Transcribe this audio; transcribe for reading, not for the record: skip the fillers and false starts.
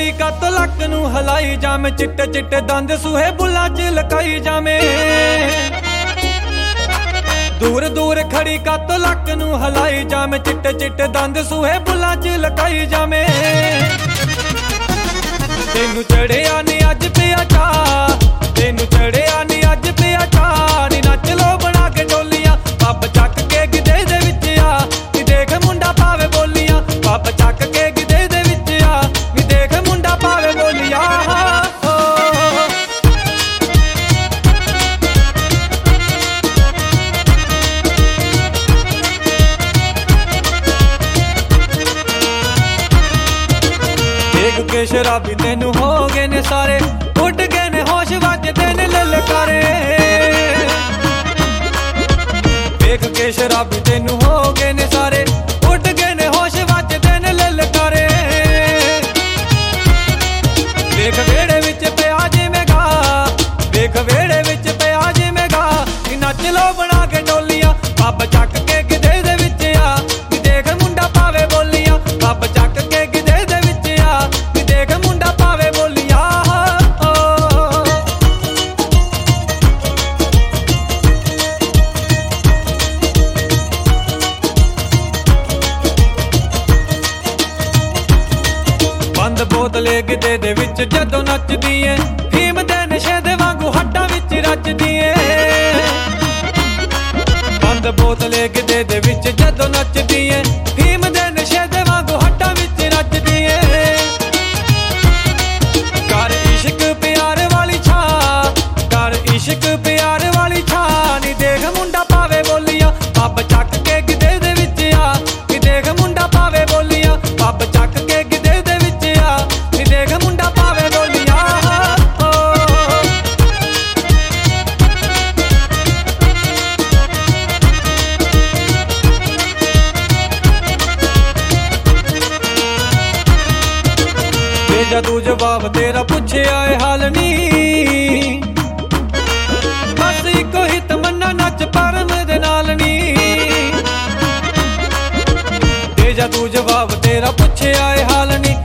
खड़ी कत लक नू हलाई जामे, चिट्टे चिट्टे दंद सूहे बुल्ला च लकाई जामे। दूर दूर खड़ी कत लक नू हलाई जामे, चिट्टे चिट्टे दंद सूहे बुल्ला च लकाई जामे। तेनू चढ़िया नी अज पिया चा, तेनू चढ़िया नी अज पिया चा, नी नच लो बना के डोलियां, पब चक के गिदे दे विच आ, नी देख मुंडा पावे बोलियां, पब चक के गिदे दे विच आ, नी देख मुंडा पावे बोलियां। देख के शराबी तेनू हो गए ने सारे, उठ गए ने होश वजदे ने ललकारे। देख के शराबी तेनू हो गए ने सारे, उठ गए ने होश वजदे ने ललकारे। देख वेड़े विच पिया जिवें गा, देख वेड़े विच पिया जिवें गा, नी नच लो बना के डोलियां, पब चक के गिदे दे विच आ, नी देख मुंडा पावे बोलियां, पब चक के गिदे दे विच आ, नी देख मुंडा पावे बोलियां। बंद बोतले गिदे दे विच जदों नचदी ऐ, फीम दे नशे दे वांगू हड्डां विच रचदी ऐ। बंद बोतले गिदे दे विच जदों नचदी ऐ, फीम दे नशे दे वांगू हड्डां विच रचदी ऐ। कर इश्क प्यार वाली छा, कर इश्क प्यार वाली छा, नी देख मुंडा पावे बोलियां, पब चक के गिदे दे विच आ, नी देख मुंडा पावे बोलियां, पब चक के गिदे दे विच आ, नी देख मुंडा पावे बोलियां। भेजा तू जवाब तेरा पुछया ए हाल नी, बस इको ही तमन्ना नच परम दे नाल नी। भेजा तू जवाब तेरा पुछया ए हाल नी,